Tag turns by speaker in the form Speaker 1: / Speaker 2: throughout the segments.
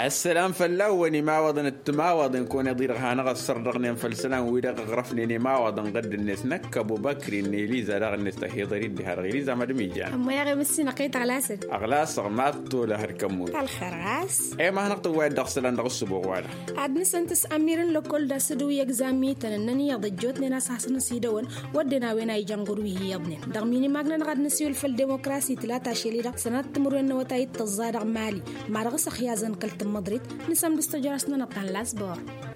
Speaker 1: السلام فلاوني ما وضن التما وضن كون يضير هانا السردغني فالسلام ويدا غرفني ما وضن قد الناس نك ابو بكر اني ليزا رغ الناس تحيضري دي هرغيزا ما دميجا
Speaker 2: اما يا غي مسي نقيت على سد
Speaker 1: اغلاس غماتو لهركمو
Speaker 2: الخراس
Speaker 1: اي ما هنقطو وايد دغسلان دغسبو والا
Speaker 2: عدني سنتس اميرن لكل دا سدو يغزامي تننني يضجوتني ناس حسن سيدون ودنا وين اي جانغورو هي يبنين دغميني ماغنا غد نسيول في الديمقراسي تلاتا شيلي سنه تمرن وتاي تزادق مالي ما رغس خيازن كلت مدريد نسم دستجرسنا نطن لاسبور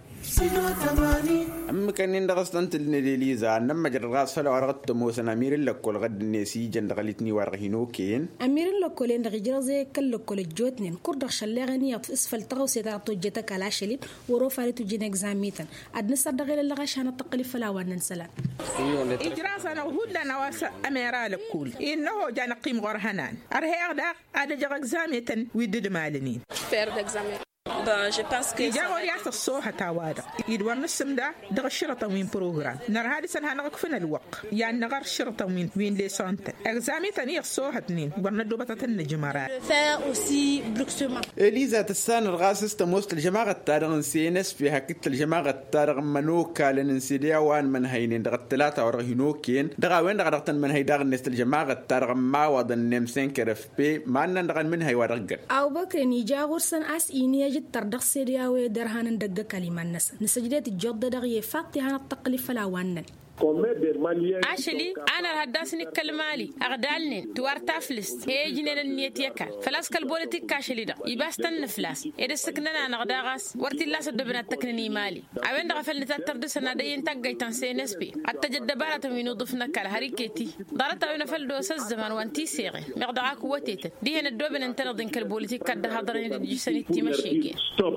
Speaker 2: أما كان يندغستن تلنيليزا نما جرغاس فلا ورغت موسن أمير لكل غد النسي جندغلتني ورغينوكين أمير لكل إندغ جرزي كل لكل جوتنين كردغ شلغني أسفل تغوسي تغطو جتك على شليب وروفارتو جين إكزاميتن أدن صدغي للغشان التقلي فلا وننسلا
Speaker 3: إجراسنا وهود لنا واس أميرا لكل إنه جانا قيم غرهنان أرهي أغداق أدى جغ إكزاميتن ويدد مالنين
Speaker 4: faire d'examen. Je pense que
Speaker 3: يا ورياس الصوحة تاوادا يدور نسم ده دغ الشرطة وين بروغرام نر هذه سنة نغفنا الوق يعني نغر الشرطة وين ليسانت إكزامي تاني الصوحة تنين ورنا دوبة النجمارات
Speaker 4: faire aussi brusquement.
Speaker 1: إليزا تسان الغاسس تموست الجماعة التارغ سينس فيها كت الجماعة التارغ منوكا لننسيديا وان من هينين دغ الثلاثة ورغينوكين دغا وين دغتن من هي دغ النست الجماعة التارغ ما وضن نمسين كرف بي ما نندغن من هي ورغل
Speaker 2: أو بكر نيجا غرسن أس إني أجد تردق سيريا ودرهان دغ كلمة نس نسجدت الجد دغ فاتي هان التقليف فلا وانن
Speaker 5: أشلي أنا هداسني كلمالي أغدالني توارتا فلست هيجينا النيتيكا فلاس كالبوليتيك كاشلي دا يباستن فلاس إذا سكننا أنا غداغاس ورتي الله سدبنا التكنيني مالي أوين دغفل نتتردس أنا دين تقاي تنسي نسبي التجدبارة من وضفنا كالهاريكيتي دارتا وين فلدوس الزمان وانتي سيغي مغدعا قوتيت دي هنا الدوبن انتنضين كالبوليتيك كده هضرين جسني تيمشيكي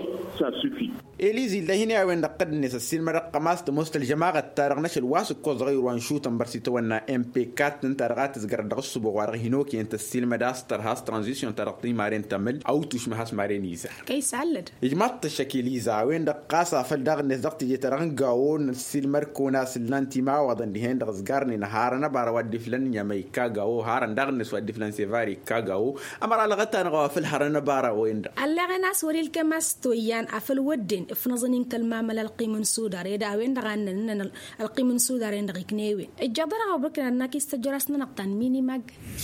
Speaker 1: إليزي لهنا وين دقدني السلمة رقماس تموست الجماعة التارغنش الواس كوز غير وانشوتن برسيتونا MP4 تنترغات زغر دغسو بوار هينوكي انت السلمة داستر هاس ترانزيشن ترقطي مارين تمل او توش مهاس مارين يزا
Speaker 2: كيس علد
Speaker 1: اجمعت الشكيليزا وين دقاسا فالدغن زغت يترغنغاون السلمة كونا سلانتي ما وضن دهين دغزغارني نهارنا بارا ودي فلان يمي كاغاو هارن دغنس ودي فلان سيفاري كاغاو امر لغتان غوا في الحرنا بارا وين
Speaker 2: اللغناس وريل كماستويان افل ودين افنظنين كالمامل القيمن سودار يدا وين دغان القيمن سودار عند غيكنيوي الجبر او بكره انك استجرسنا نقطن ميني ماج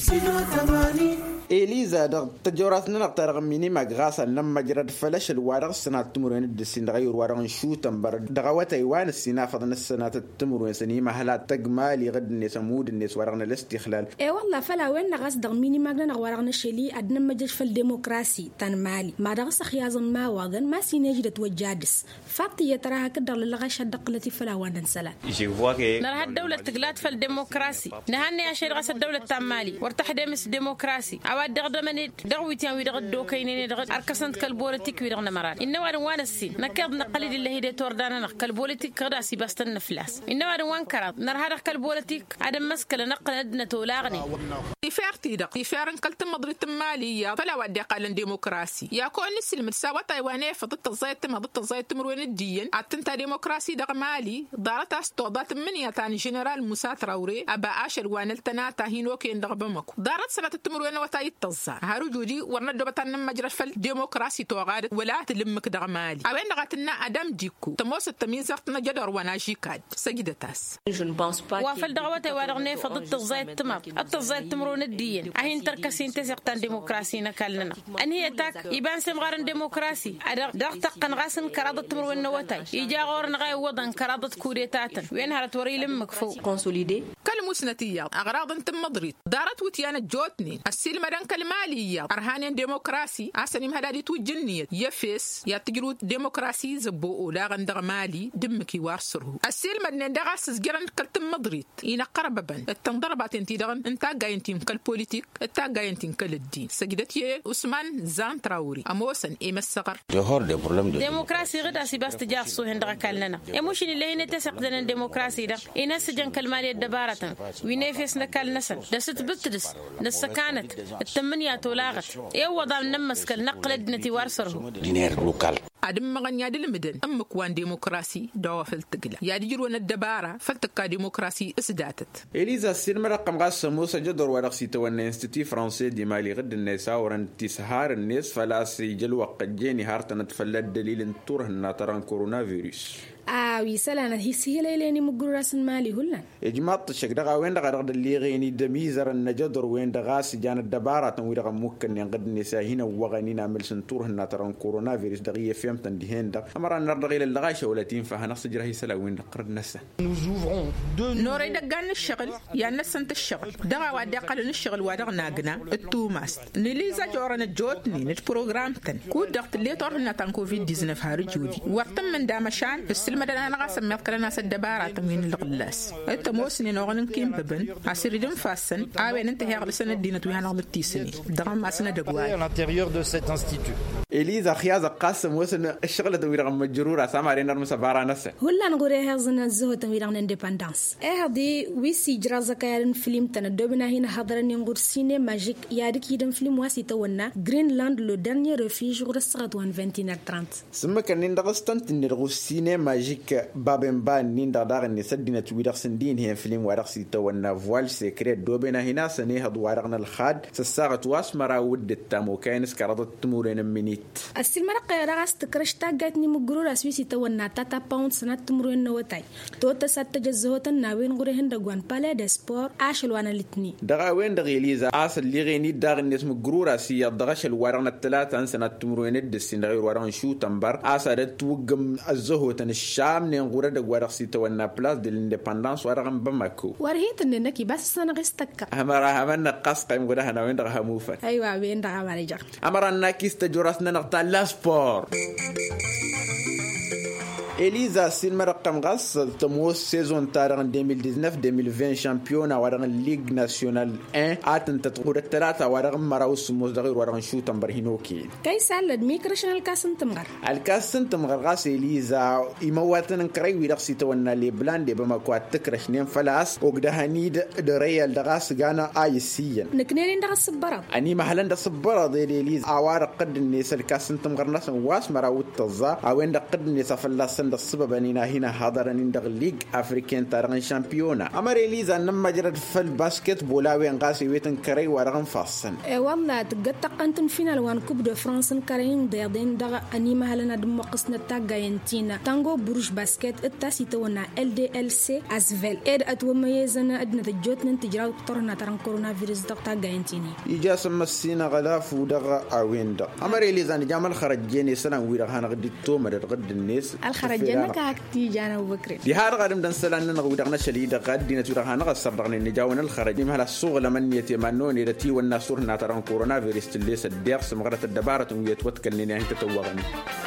Speaker 1: إليزا دغ تجورسنا نقطر ميني ماج غاسا لما جرد فلاش الوارغ سنه تمرين الدسين غير وارغ شوتن بر دغوات ايوان السنا فضن السنه تمرين سني محلات تجمالي غد الناس مود الناس ورغنا الاستقلال
Speaker 2: اي والله فلا وين غاس دغ ميني ماج نغورغنا شيلي ادنا مجج في الديمقراسي تن مالي ما دغس خيازن ما واغن ما سينجد توجادس فاتي تراها كدر للغش دقلتي فلا وان سلا
Speaker 5: نرى الدولة تقلات في الديمقراسي نهني عشان غاس الدولة تمالي وارتح ديمس ديمقراسي عواد دغدمني دغويتيان ويدغدو كاينين دغ اركسنت كالبوليتيك ويدغنا مران انما وان السين نكاد نقلد الله هدي توردانا كالبوليتيك غدا سيباستن فلاس انما وان كرات نرى هذا كالبوليتيك عدم مسكل نقل ادنا تولاغني
Speaker 3: يفارتي دق يفارن كلت مضريت ماليه فلا ودي قال ديمقراسي يا كون السلم تساوى تايوانيه فضت الزيت ما ضد الزيت مروين الدين اتنتا ديمقراسي دغ مالي دارت استوضات من ياتان جنرال موسى تراوري ابا اشر وانلتنا تاهينوكي اندغ بمكو دارت سنه تمروين وتاي تزا هارو جودي ورنا دوبتان مجرى فل ديمقراسي توغاد ولا تلمك دغ مالي اوين دغتنا ادم ديكو تموس التميزرتنا جدر وناجي كاد سجدتاس
Speaker 5: وافل دغوته ورغني فضت الزيت تمر الزيت تمرون الدين اهين تركسين تسقطن ديمقراسي نكلنا ان هي تاك يبان سمغارن ديمقراسي دغ تقن غاسن كرادة تمرون وتاي يجا غورن غاي وضن كرادة كوريتاتن وين هرت وري لمك فوق
Speaker 3: كونسوليدي كلموسنتيه اغراض انت مضريت دارت وتيانا جوتني السلمه دان كلماليه ارهانين ديمقراسي اسني مهدادي توجنيه يفس يا تجرو ديمقراسي زبو لا غندغ مالي دمكي وارسره السلمه ندغاس زجرن كلتم مضريت اين قرببن التنضربات انت دغن انت جاينتين كالبوليتيك انت جاينتين كالدين سجدتي عثمان زان تراوري اموسن اي مسقر
Speaker 5: ديمقراسي غدا سيباست جاسو هندغ كلنا يمشي اللي هنا تسقدن ديمقراسي ده إناس جن كلمالي الدبارة وينافس نكال نسل دست بتدس نسكانت التمنية تولاغت يوضع نمسك النقل دنتي وارسره
Speaker 6: دينير لوكال
Speaker 3: عدم مغن يادي المدن أمك وان ديمقراسي دوا فلتقلا يادي جرون الدبارة فلتقا ديمقراسي اسداتت
Speaker 1: إليزا سينما رقم غاس موسى جدر ورقسي تونا انستيتي فرنسي دي مالي غد النساء ورن تسهار الناس فلاسي جلوة قد جيني هارتنا تفلد دليل توره ناتران كورونا فيروس
Speaker 2: ويسالنا هي ليلاني مقراس مالي هلن
Speaker 1: اجماط الشقدقه وين دغ اللي غيني دميزر النجدر وين دغاس جان الدبارات ويرغ ممكن ينقد النساء هنا وغني نعمل سنتور هنا ترى كورونا فيروس دغيه فهمتن دي هند امر ان نرد غير اللغاشه ولا تنفع نصجر هي سلا وين قرد نسا
Speaker 3: نوري دغان الشغل يا ناس انت الشغل دغا وادي قال الشغل وادغ ناغنا التوماس نليزا جورنا جوتني نت بروجرام تن كو دغت اللي تورنا تان كوفيد 19 هارجودي وقت من دامشان المدن أنا قاسم مذكر الناس الدبارة تمين الغلاس أنت موسني نوعن كيم ببن عسير دم فاسن عاوين أنت هي غلسن الدين تويهان غلط تيسني دعم ما سنة دقواي
Speaker 1: إليزا خيازة قاسم وسن الشغلة تويرغ مجرورة سامارين نرمس بارا نسا
Speaker 2: هلا نقول هذا الزهو تويرغ اندبندانس هذه ويسي جرازة كارن فيلم تندوبنا هنا حضرني نقول سينما ماجيك يادك يدم فيلم واسي تونا جرينلاند لو دانيير ريفيج غرسغت 21:30
Speaker 1: سمك نندغستن تنرغو سينما ماجيك بابن نيندا دارن سدينا تويدر سندين هي فيلم ورقسي تونا فوال سيكريت دوبنا هنا سنه دوارغنا الخاد سساغت واسمرا ود التامو كاينس كرادت تمورين منيت
Speaker 2: السلمرق راس تكرشتا جاتني مغرور اسويسي تونا تاتا باوند سنه تمورين نوتاي توتا سات جزوت ناوين غورهن دغوان بالا دي سبور اشلوانا لتني
Speaker 1: دغا وين دغيليزا اصل لي غيني دارن اسم غرور اسي دغش الورغنا الثلاثه سنه تمورين الدسين غير ورغن شو تمبر اسد توغم الزهو الشام نغورة دغوارسي تونا بلاس دي الاندبندانس ورغم بماكو
Speaker 2: ورهيت انك بس سنه غستك
Speaker 1: امرها من قص قيم غدا هنا وين دغها موفا
Speaker 2: ايوه وين دغها مارجا
Speaker 1: امرنا كيست جوراسنا نقطع لا سبور إليزا سينما رقم غاس تموس سيزون تارغن 2019-2020 شامبيونا ورغن ليج ناسيونال 1 آتن تتغور الثلاثة ورغن مراوس موزدغير ورغن شو تنبرهنوكي
Speaker 2: كي سالد ميكرشن الكاسن تمغر
Speaker 1: الكاسن تمغر غاس إليزا إمواتن كري ويرقسي تونا لبلان دي بمكوات تكرشنين فلاس وقدهانيد دريال دغاس غانا آيسيا
Speaker 2: نكنين دغاس الصبرة
Speaker 1: أني محلن دا الصبرة دي إليزا عوار قد الناس الكاسن تمغر ناسن واس مراوت تزا عوين دا قد الناس فلاس السبب أننا هنا حاضرين ندغ ليج أفريقيا تارغن شامبيونا أمر إليزا نما جرد في الباسكت بولاوي انقاسي ويتن كري ورغن فاصن
Speaker 2: والله تقطع قنتن فينال وان كوب دو فرانس كارين ديردين دغ أني مهلنا دم قسنا تاغا ينتينا تانغو بروش باسكت التاسي تونا LDLC أسفل إد أتوميزنا أدنى تجوت ننتجراو قطرنا تران كورونا فيروس دغ تاغا ينتيني
Speaker 1: إجاس مسينا غلاف ودغ أوين دغ أمر إليزا نجامل خرجيني سلام ويرغان غدي تومر غد الناس
Speaker 2: الخرجنا كاكتي جانا وبكري
Speaker 1: دي هذا قادم دنسلان نغودغنا شديد قاد دينا تورغان غسر دغني نجاون الخرج مهلا السوق لمن يتمنون رتي والناس ناتران كورونا فيروس اللي سدير سمغره الدباره ويتوتكل لنا انت توغني